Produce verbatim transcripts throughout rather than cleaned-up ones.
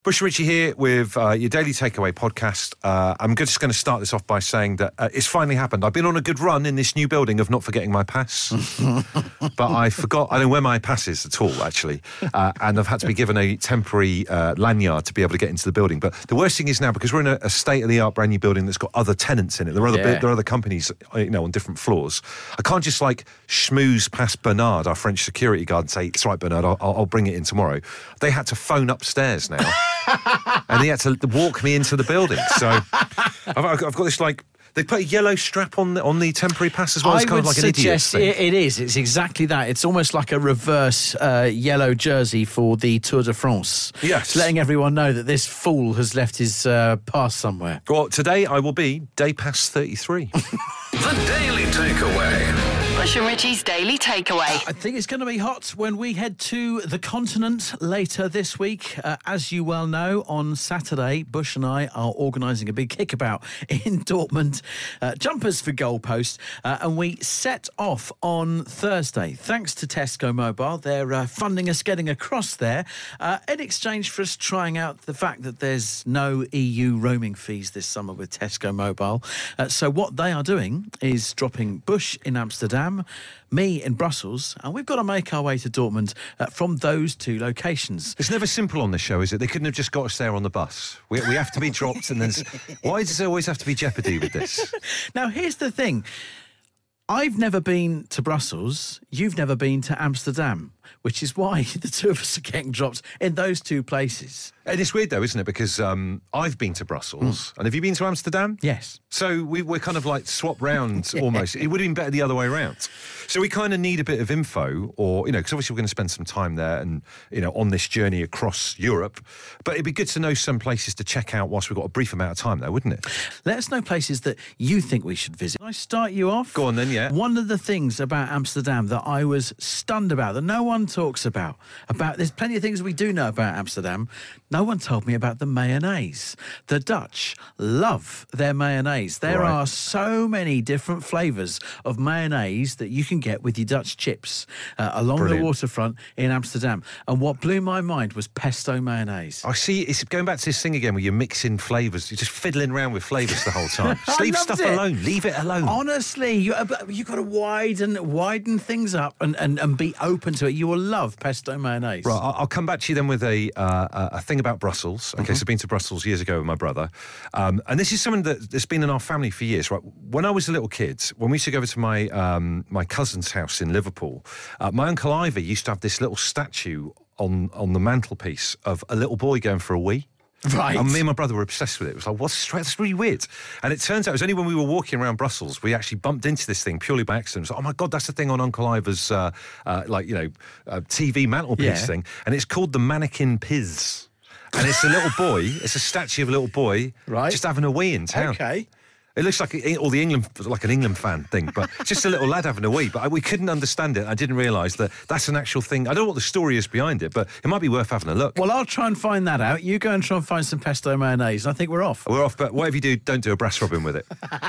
Bush and Richie here with uh, your Daily Takeaway podcast. Uh, I'm just going to start this off by saying that uh, it's finally happened. I've been on a good run in this new building of not forgetting my pass. But I forgot, I don't know where my pass is at all, actually. Uh, and I've had to be given a temporary uh, lanyard to be able to get into the building. But the worst thing is now, because we're in a, a state-of-the-art brand new building that's got other tenants in it, there are other, Yeah. there are other companies, you know, on different floors. I can't just, like, schmooze past Bernard, our French security guard, and say, it's right, Bernard, I'll, I'll bring it in tomorrow. They had to phone upstairs now. And he had to walk me into the building. So I've, I've got this, like, they put a yellow strap on the, on the temporary pass as well. It's I kind of would like an idiot suggest thing. it, it is. It's exactly that. It's almost like a reverse uh, yellow jersey for the Tour de France. Yes. It's letting everyone know that this fool has left his uh, pass somewhere. Well, today I will be day pass thirty-three. The Daily Takeaway. Bush and Richie's Daily Takeaway. I think it's going to be hot when we head to the continent later this week. Uh, as you well know, on Saturday, Bush and I are organising a big kickabout in Dortmund. Uh, jumpers for goalpost. Uh, and we set off on Thursday. Thanks to Tesco Mobile. They're uh, funding us getting across there uh, in exchange for us trying out the fact that there's no E U roaming fees this summer with Tesco Mobile. Uh, so what they are doing is dropping Bush in Amsterdam, me in Brussels, and we've got to make our way to Dortmund uh, from those two locations. It's never simple on this show, is it? They couldn't have just got us there on the bus. We, we have to be dropped, and then... Why does there always have to be jeopardy with this? Now, here's the thing. I've never been to Brussels. You've never been to Amsterdam, which is why the two of us are getting dropped in those two places. And it's weird, though, isn't it? Because um, I've been to Brussels. Mm. And have you been to Amsterdam? Yes. So we, we're kind of like swap round yeah. almost. It would have been better the other way around. So we kind of need a bit of info, or, you know, because obviously we're going to spend some time there and, you know, on this journey across Europe. But it'd be good to know some places to check out whilst we've got a brief amount of time there, wouldn't it? Let us know places that you think we should visit. Can I start you off? Go on then, yeah. One of the things about Amsterdam that I was stunned about, that no one talks about, about there's plenty of things we do know about Amsterdam. No one told me about the mayonnaise. The Dutch love their mayonnaise. There Right. are so many different flavours of mayonnaise that you can get with your Dutch chips uh, along Brilliant. the waterfront in Amsterdam. And what blew my mind was pesto mayonnaise. I see, it's going back to this thing again where you're mixing flavours. You're just fiddling around with flavours the whole time. Just I leave loved stuff it. alone. Leave it alone. Honestly, you, you've got to widen widen things up and, and, and be open to it. You will love pesto mayonnaise. Right, I'll, I'll come back to you then with a uh, a thing about Brussels. Okay, mm-hmm. so I've been to Brussels years ago with my brother. Um, and this is something that, that's been in our family for years, right? When I was a little kid, when we used to go over to my um, my cousin's house in Liverpool, uh, my Uncle Ivor used to have this little statue on, on the mantelpiece of a little boy going for a wee. Right. And me and my brother were obsessed with it. It was like, what's that's really weird. And it turns out it was only when we were walking around Brussels we actually bumped into this thing purely by accident. It was like, oh my God, that's the thing on Uncle Ivor's, uh, uh, like, you know, uh, T V mantelpiece Yeah. thing. And it's called the Mannequin Piz. And it's a little boy, it's a statue of a little boy Right. just having a wee in town. Okay. It looks like a, all the England, like an England fan thing, but it's just a little lad having a wee. But I, we couldn't understand it. I didn't realise that that's an actual thing. I don't know what the story is behind it, but it might be worth having a look. Well, I'll try and find that out. You go and try and find some pesto mayonnaise. I think we're off. We're off, but whatever you do, don't do a brass robin with it.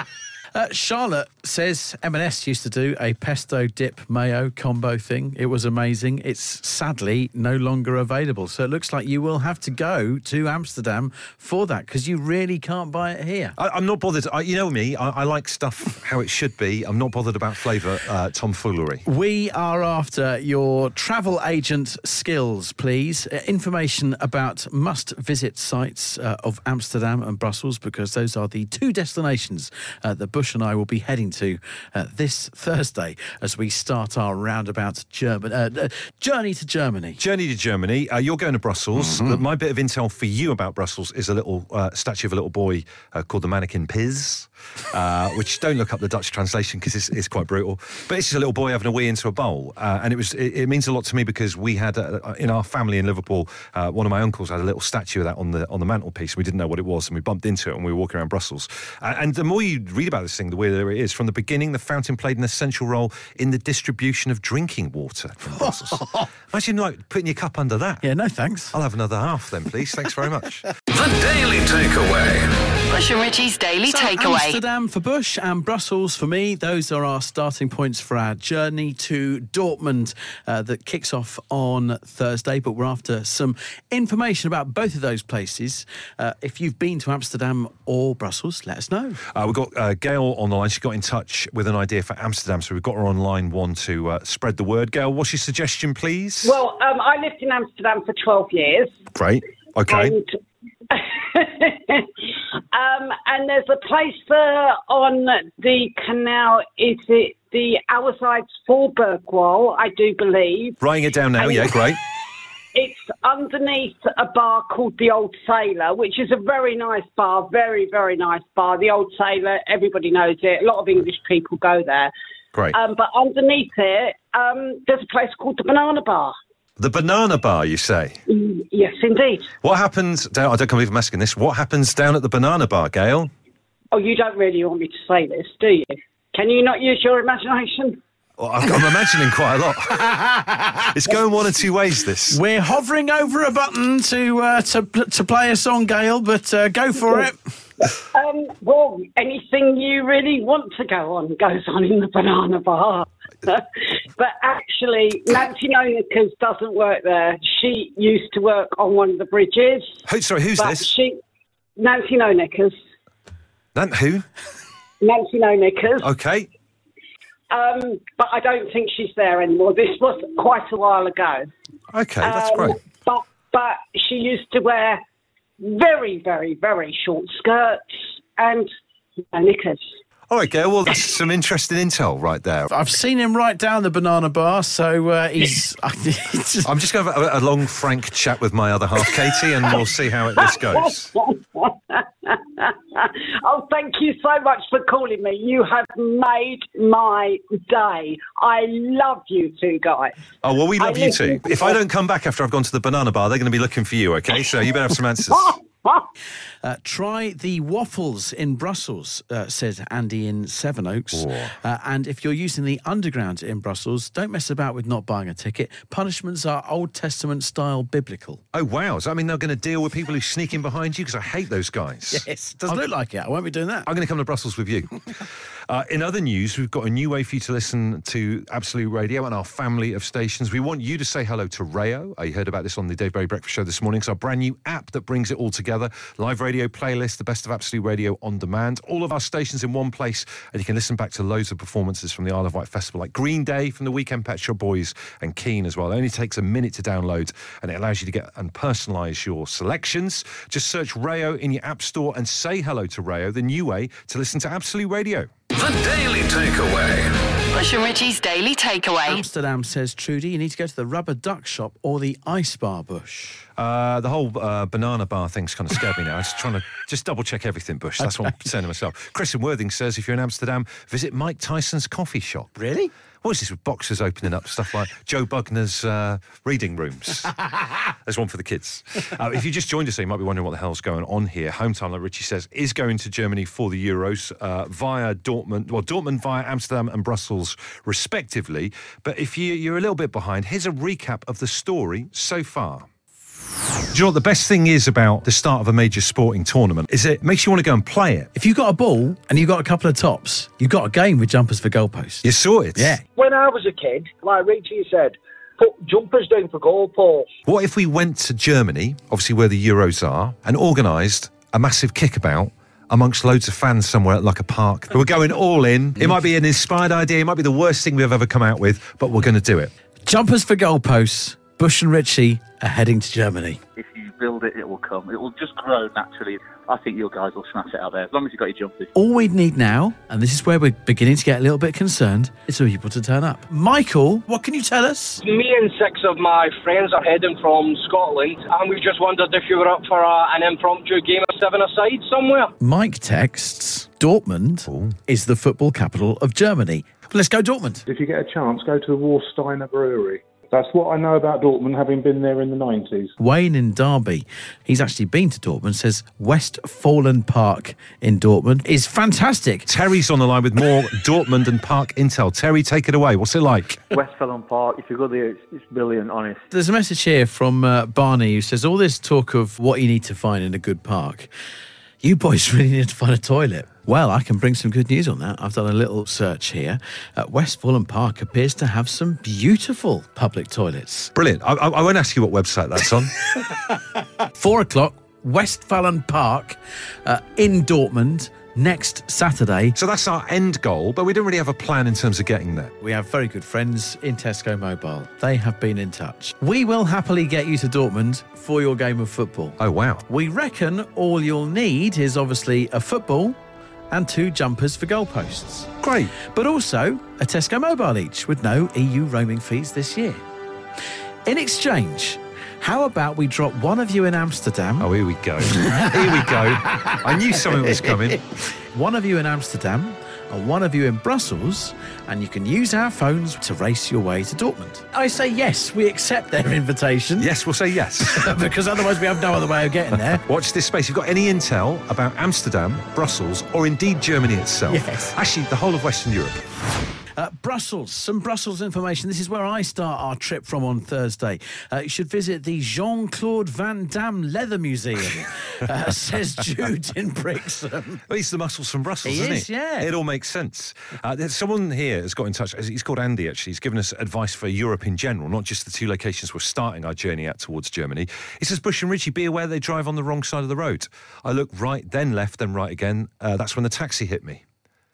Uh, Charlotte says M and S used to do a pesto dip mayo combo thing. It was amazing. It's sadly no longer available. So it looks like you will have to go to Amsterdam for that because you really can't buy it here. I, I'm not bothered. I, you know me, I, I like stuff how it should be. I'm not bothered about flavour uh, tomfoolery. We are after your travel agent skills, please. Uh, information about must-visit sites uh, of Amsterdam and Brussels, because those are the two destinations uh, that Bush and I will be heading to uh, this Thursday as we start our roundabout German, uh, uh, journey to Germany. Journey to Germany. Uh, you're going to Brussels. Mm-hmm. My bit of intel for you about Brussels is a little uh, statue of a little boy uh, called the Mannequin Piz, uh, which don't look up the Dutch translation because it's, it's quite brutal. But it's just a little boy having a wee into a bowl. Uh, and it was it, it means a lot to me because we had, uh, in our family in Liverpool, uh, one of my uncles had a little statue of that on the on the mantelpiece. We didn't know what it was and we bumped into it when we were walking around Brussels. Uh, and the more you read about this thing, the weirder it is. From the beginning, the fountain played an essential role in the distribution of drinking water from Brussels. Imagine, like, putting your cup under that. Yeah, no thanks. I'll have another half then, please. Thanks very much. The Daily Takeaway. Bush and Richie's Daily So Takeaway. Amsterdam for Bush and Brussels for me. Those are our starting points for our journey to Dortmund uh, that kicks off on Thursday. But we're after some information about both of those places. Uh, if you've been to Amsterdam or Brussels, let us know. Uh, we've got uh, Gail on the line. She got in touch with an idea for Amsterdam, so we've got her on line one to uh, spread the word. Gail, what's your suggestion, please? Well, um, I lived in Amsterdam for twelve years. Great. Okay. And, um, and there's a place there on the canal. Is it the Outsides Voorburgwal, I do believe. Writing it down now. And Yeah, great. It's underneath a bar called the Old Sailor, which is a very nice bar, very, very nice bar. The Old Sailor, everybody knows it. A lot of English people go there. Great. Um, but underneath it, um, there's a place called the Banana Bar. The Banana Bar, you say? Mm, Yes, indeed. What happens down... I don't can't believe I'm asking this. What happens down at the Banana Bar, Gail? Oh, you don't really want me to say this, do you? Can you not use your imagination? Well, I'm I'm imagining quite a lot. It's going one or two ways, this. We're hovering over a button to uh, to to play a song, Gail, but uh, go for it. Um, well, anything you really want to go on goes on in the Banana Bar. But actually, Nancy Nonikers doesn't work there. She used to work on one of the bridges. Who, sorry, who's but this? She, Nancy Nonikers. Nan, who? Nancy Nonikers. Okay. Um, but I don't think she's there anymore. This was quite a while ago. Okay, that's Um, great. But but she used to wear very, very, very short skirts and no knickers. All right, Gail, well, that's some interesting intel right there. I've seen him right down the Banana Bar, so uh, he's... he's just- I'm just going to have a, a long, frank chat with my other half, Katie, and we'll see how it, this goes. Oh, thank you so much for calling me. You have made my day. I love you two guys. Oh, well, we love I you listen- too. If I don't come back after I've gone to the Banana Bar, they're going to be looking for you, okay? So you better have some answers. Uh, try the waffles in Brussels, uh, says Andy in Sevenoaks. Uh, and if you're using the Underground in Brussels, don't mess about with not buying a ticket. Punishments are Old Testament style biblical. Oh, wow. Does that mean they're going to deal with people who sneak in behind you? Because I hate those guys. Yes, doesn't look like it. I won't be doing that. I'm going to come to Brussels with you. Uh, in other news, we've got a new way for you to listen to Absolute Radio and our family of stations. We want you to say hello to Rayo. I heard about this on the Dave Berry Breakfast Show this morning. It's our brand new app that brings it all together. Live radio playlist, the best of Absolute Radio on demand. All of our stations in one place, and you can listen back to loads of performances from the Isle of Wight Festival, like Green Day from the Weekend Pet Shop Boys and Keane as well. It only takes a minute to download, and it allows you to get and personalise your selections. Just search Rayo in your app store and say hello to Rayo, the new way to listen to Absolute Radio. The Daily Takeaway. Bush and Richie's Daily Takeaway. Amsterdam, says Trudy, you need to go to the Rubber Duck Shop or the Ice Bar, Bush. Uh, the whole uh, Banana Bar thing's kind of scared me now. I'm just trying to just double check everything, Bush. That's what I'm saying to myself. Chris in Worthing says if you're in Amsterdam, visit Mike Tyson's coffee shop. Really? What is this with boxes opening up, stuff like Joe Bugner's uh, reading rooms? There's one for the kids. Uh, if you just joined us, so you might be wondering what the hell's going on here. Home Time, like Richie says, is going to Germany for the Euros uh, via Dortmund, well, Dortmund via Amsterdam and Brussels, respectively. But if you, you're a little bit behind, here's a recap of the story so far. Do you know what the best thing is about the start of a major sporting tournament? Is it makes you want to go and play it. If you've got a ball and you've got a couple of tops, you've got a game with jumpers for goalposts. You saw it. Yeah. When I was a kid, like Richie said, put jumpers down for goalposts. What if we went to Germany, obviously where the Euros are, and organised a massive kickabout amongst loads of fans somewhere at like a park? We're going all in. It might be an inspired idea. It might be the worst thing we've ever come out with, but we're going to do it. Jumpers for goalposts. Bush and Richie are heading to Germany. If you build it, it will come. It will just grow naturally. I think your guys will smash it out there, as long as you've got your jumpers. All we'd need now, and this is where we're beginning to get a little bit concerned, is for people to turn up. Michael, what can you tell us? Me and six of my friends are heading from Scotland, and we just wondered if you were up for a, an impromptu game of seven-a-side somewhere. Mike texts, Dortmund Ooh. is the football capital of Germany. Let's go Dortmund. If you get a chance, go to the Warsteiner Brewery. That's what I know about Dortmund, having been there in the nineties. Wayne in Derby, he's actually been to Dortmund, says Westfalen Park in Dortmund is fantastic. Terry's on the line with more Dortmund and Park intel. Terry, take it away. What's it like? Westfalen Park, if you go there, it's, it's brilliant, honest. There's a message here from uh, Barney who says all this talk of what you need to find in a good park. You boys really need to find a toilet. Well, I can bring some good news on that. I've done a little search here. Uh, West Fulham Park appears to have some beautiful public toilets. Brilliant. I, I, I won't ask you what website that's on. Four o'clock, Westfalen Park uh, in Dortmund next Saturday. So that's our end goal, but we don't really have a plan in terms of getting there. We have very good friends in Tesco Mobile. They have been in touch. We will happily get you to Dortmund for your game of football. Oh, wow. We reckon all you'll need is obviously a football and two jumpers for goalposts. Great. But also a Tesco Mobile each with no E U roaming fees this year. In exchange, how about we drop one of you in Amsterdam? Oh, here we go. Here we go. I knew something was coming. One of you in Amsterdam and one of you in Brussels, and you can use our phones to race your way to Dortmund. I say yes, we accept their invitation. Yes, we'll say yes. Because otherwise we have no other way of getting there. Watch this space. You've got any intel about Amsterdam, Brussels, or indeed Germany itself? Yes. Actually, the whole of Western Europe. Uh, Brussels, some Brussels information. This is where I start our trip from on Thursday. Uh, you should visit the Jean-Claude Van Damme Leather Museum, uh, says Jude in Brixham. Well, he's the muscles from Brussels, He isn't is, he? yeah. It all makes sense. Uh, there's someone here has got in touch. He's called Andy, actually. He's given us advice for Europe in general, not just the two locations we're starting our journey at towards Germany. He says, Bush and Richie, be aware they drive on the wrong side of the road. I look right, then left, then right again. Uh, that's when the taxi hit me.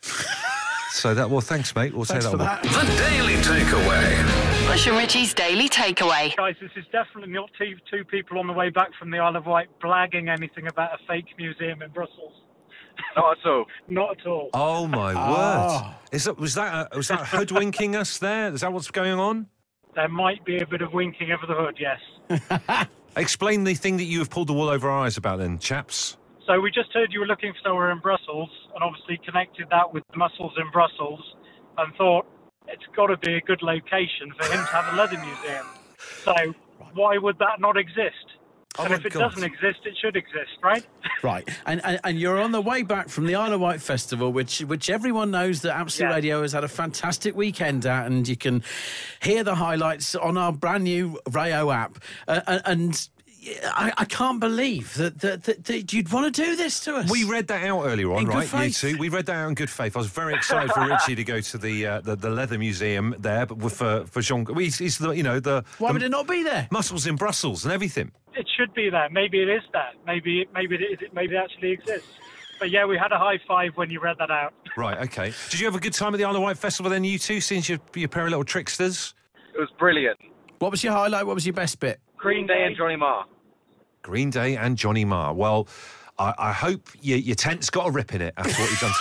So that, well, thanks, mate. We'll Thanks say for that. that. The Daily Takeaway. Bush and Richie's Daily Takeaway. Guys, this is definitely not two, two people on the way back from the Isle of Wight blagging anything about a fake museum in Brussels. Not at all. Not at all. Oh, my word. Is that, was, that, uh, was that hoodwinking us there? Is that what's going on? There might be a bit of winking over the hood, yes. Explain the thing that you have pulled the wool over our eyes about then, chaps. So we just heard you were looking for somewhere in Brussels and obviously connected that with the muscles in Brussels and thought it's got to be a good location for him to have a leather museum. So why would that not exist? Oh and my if it God. doesn't exist, it should exist, right? Right, and, and and you're on the way back from the Isle of Wight Festival, which which everyone knows that Absolute Yeah. Radio has had a fantastic weekend at, and you can hear the highlights on our brand new Rayo app. Uh, and and I, I can't believe that, that, that, that you'd want to do this to us. We read that out earlier on, In good right? You faith. two. We read that out in good faith. I was very excited for Richie to go to the uh, the, the leather museum there, but with uh, for Jean. He's, he's the you know the, Why the would it not be there? muscles in Brussels and everything. It should be there. Maybe it is that. Maybe it, maybe it, is- maybe it actually exists. But yeah, we had a high five when you read that out. Right. Okay. Did you have a good time at the Isle of Wight Festival then, you two? Since you're, you're a pair of little tricksters. It was brilliant. What was your highlight? What was your best bit? Green Day and Johnny Marr. Green Day and Johnny Marr. Well, I, I hope your, your tent's got a rip in it after what you've done to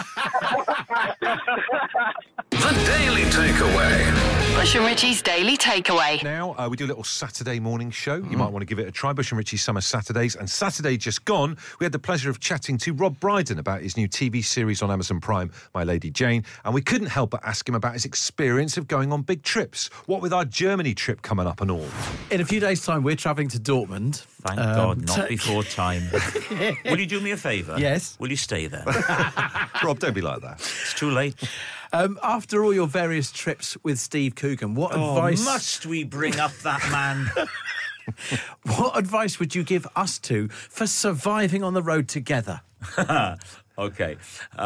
us. The Daily Takeaway. Bush and Richie's Daily Takeaway. Now, uh, we do a little Saturday morning show. You might want to give it a try. Bush and Richie Summer Saturdays. And Saturday just gone, we had the pleasure of chatting to Rob Brydon about his new T V series on Amazon Prime, My Lady Jane. And we couldn't help but ask him about his experience of going on big trips. What with our Germany trip coming up and all. In a few days' time, we're travelling to Dortmund. Thank Um, God, not to- before time. Will you do me a favour? Yes. Will you stay there? Rob, don't be like that. It's too late. Um, after all your various trips with Steve Coogan, what Oh, advice? must we bring up that man? What advice would you give us two for surviving on the road together? Okay.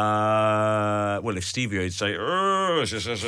Uh, well, if Stevie would say, "Oh,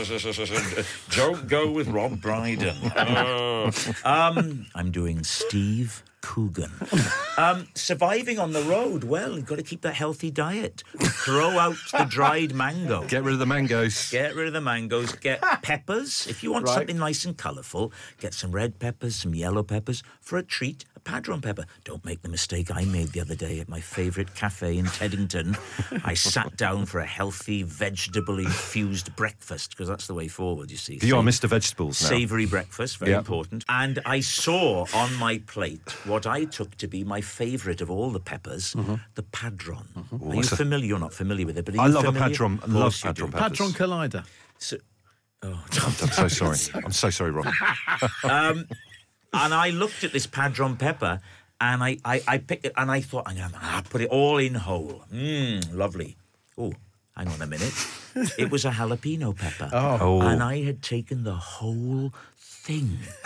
don't go with Rob Brydon." Oh. Um, I'm doing Steve Coogan. Um, surviving on the road, well, you've got to keep that healthy diet. Throw out the dried mango. Get rid of the mangoes. Get rid of the mangoes. Get peppers. If you want Right. something nice and colourful, get some red peppers, some yellow peppers. For a treat, a padron pepper. Don't make the mistake I made the other day at my favourite cafe in Teddington. I sat down for a healthy, vegetable-infused breakfast, because that's the way forward, you see. You are Sa- Mister Vegetables now. Savoury breakfast, very Yeah. important. And I saw on my plate what I took to be my favourite of all the peppers, the padron. Are you What's a- familiar? You're not familiar with it, but are I you love a familiar? padron. I Of love course you padron do. peppers. Padron Collider. So, I'm so sorry. I'm so sorry, Rob. um, and I looked at this padron pepper, and I, I, I picked it, and I thought, I'm gonna ah, put it all in whole. Mmm, lovely. Oh, hang on a minute. It was a jalapeno pepper. Oh. And I had taken the whole thing.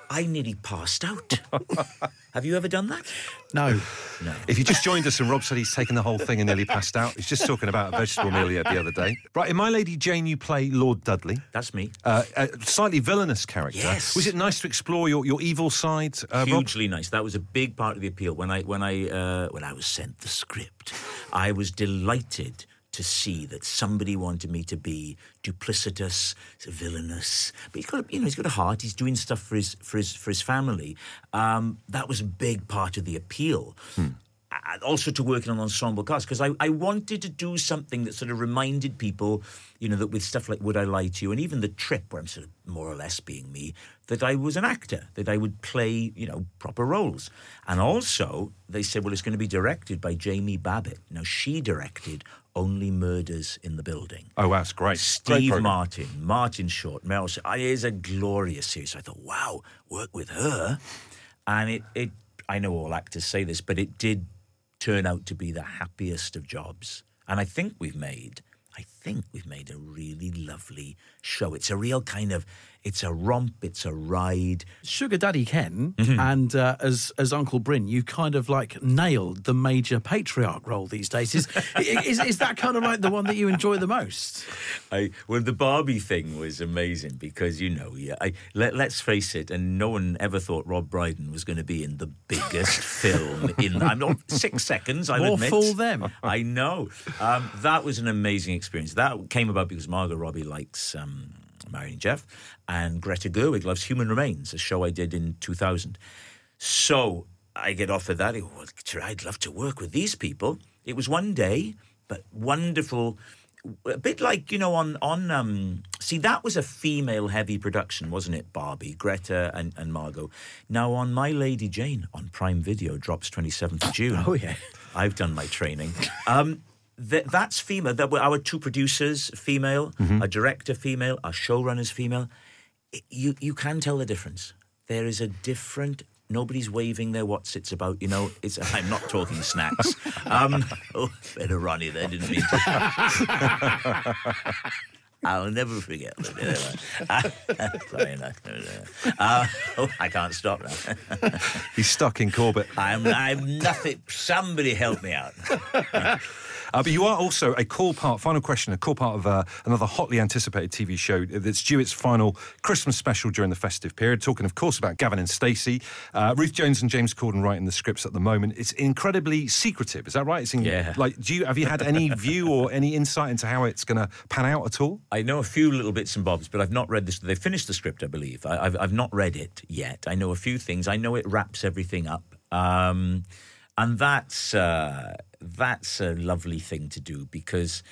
I nearly passed out. Have you ever done that? No. No. If you just joined us and Rob said he's taken the whole thing and nearly passed out, he's just talking about a vegetable meal he had the other day. Right, in My Lady Jane, you play Lord Dudley. That's me. Uh, a slightly villainous character. Yes. Was it nice to explore your, your evil side, uh, Hugely nice. That was a big part of the appeal. When I when I uh, when I was sent the script, I was delighted to see that somebody wanted me to be duplicitous, villainous, but he's got, a, you know, he's got a heart. He's doing stuff for his for his for his family. Um, that was a big part of the appeal. Hmm. Uh, also to work in an ensemble cast, because I, I wanted to do something that sort of reminded people, you know, that with stuff like Would I Lie to You, and even The Trip, where I'm sort of more or less being me, that I was an actor, that I would play, you know, proper roles. And also, they said, well, it's going to be directed by Jamie Babbitt. Now, she directed Only Murders in the Building. Oh, that's great. Steve great Martin, Martin Short, Meryl Streep. It is a glorious series. I thought, wow, work with her. And it, it, I know all actors say this, but it did turn out to be the happiest of jobs. And I think we've made, I think we've made a really lovely show. It's a real kind of, it's a romp, it's a ride. Sugar Daddy Ken Mm-hmm. and uh, as as Uncle Bryn, you kind of like nailed the major patriarch role these days. Is, is is that kind of like the one that you enjoy the most? I, well, the Barbie thing was amazing because, you know, yeah, I, let, let's face it, and no one ever thought Rob Brydon was going to be in the biggest film in, I'm not, six seconds, I'll More admit. fool them. I know. Um, that was an amazing experience. That came about because Margot Robbie likes um, Marrying Jeff, and Greta Gerwig loves Human Remains, a show I did in two thousand. So I get offered that. I go, well, I'd love to work with these people. It was one day, but wonderful. A bit like, you know, on, on um, see, that was a female-heavy production, wasn't it, Barbie, Greta and, and Margot. Now, on My Lady Jane, on Prime Video, drops twenty-seventh of June. Oh, yeah. I've done my training. Um, th- that's female. That were our two producers, female, Mm-hmm. a director, female, our showrunners, female. It, you, you can tell the difference. There is a different... Nobody's waving their what's it's about, you know. It's I'm not talking snacks. Um, oh, better Ronnie there, didn't mean to. I'll never forget that. Uh, sorry, no, no, no. Uh, oh, I can't stop now. He's stuck in Corbett. I'm, I'm nothing. Somebody help me out. Uh, but you are also a core part, final question, a core part of uh, another hotly anticipated T V show that's due its final Christmas special during the festive period. Talking, of course, about Gavin and Stacey. Uh, Ruth Jones and James Corden writing the scripts at the moment. It's incredibly secretive, is that right? It's in, Yeah. Like, do you have you had any view or any insight into how it's going to pan out at all? I know a few little bits and bobs, but I've not read this. They finished the script, I believe. I, I've, I've not read it yet. I know a few things. I know it wraps everything up. Um, and that's... Uh, That's a lovely thing to do because,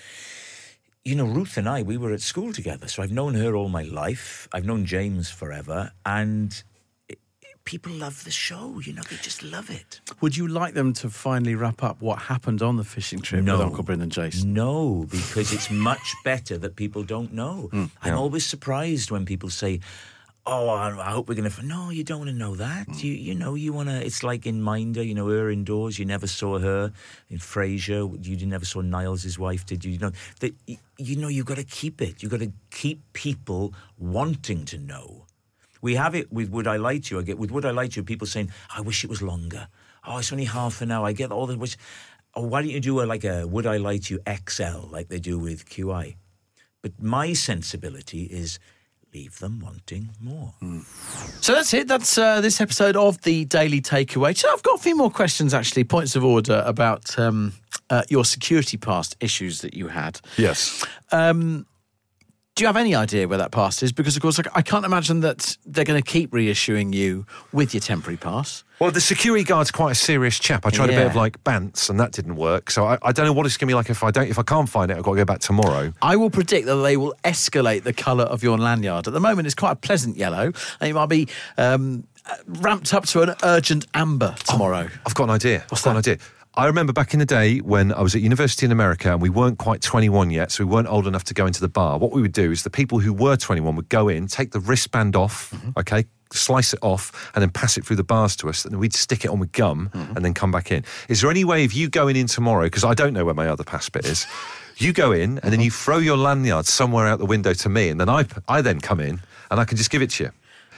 you know, Ruth and I, we were at school together. So I've known her all my life. I've known James forever. And it, it, people love the show. You know, they just love it. Would you like them to finally wrap up what happened on the fishing trip No. with Uncle Bryn and Jason? No, because it's much better that people don't know. Mm, I'm yeah. always surprised when people say, oh, I, I hope we're going to... No, you don't want to know that. Mm. You you know, you want to... It's like in Minder, you know, her indoors, you never saw her. In Frasier, you never saw Niles, his wife, did you? You know, that, you know, you've got to keep it. You've got to keep people wanting to know. We have it with Would I Lie to You? I get with Would I Lie to You, people saying, I wish it was longer. Oh, it's only half an hour. I get all the... Wish. Oh, why don't you do a, like a Would I Lie to You X L, like they do with Q I? But my sensibility is... leave them wanting more. Mm. So that's it. That's uh, this episode of the Daily Takeaway. So I've got a few more questions, actually, points of order about um, uh, your security pass issues that you had. Yes. Um, do you have any idea where that pass is? Because, of course, I can't imagine that they're going to keep reissuing you with your temporary pass. Well, the security guard's quite a serious chap. I tried Yeah. a bit of like Bants, and that didn't work. So I, I don't know what it's going to be like if I don't. If I can't find it, I've got to go back tomorrow. I will predict that they will escalate the colour of your lanyard. At the moment, it's quite a pleasant yellow, and it might be um, ramped up to an urgent amber tomorrow. Oh, I've got an idea. What's I've got that? an idea. I remember back in the day when I was at university in America and we weren't quite twenty-one yet, so we weren't old enough to go into the bar. What we would do is the people who were twenty-one would go in, take the wristband off, mm-hmm. okay, slice it off, and then pass it through the bars to us. And we'd stick it on with gum mm-hmm. and then come back in. Is there any way of you going in tomorrow, because I don't know where my other pass bit is, you go in and then you throw your lanyard somewhere out the window to me, and then I, I then come in and I can just give it to you?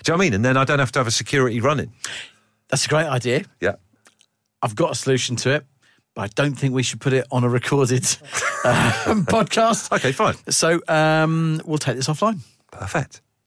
Do you know what I mean? And then I don't have to have a security running. That's a great idea. Yeah. I've got a solution to it, but I don't think we should put it on a recorded uh, podcast. Okay, fine. So um, we'll take this offline. Perfect.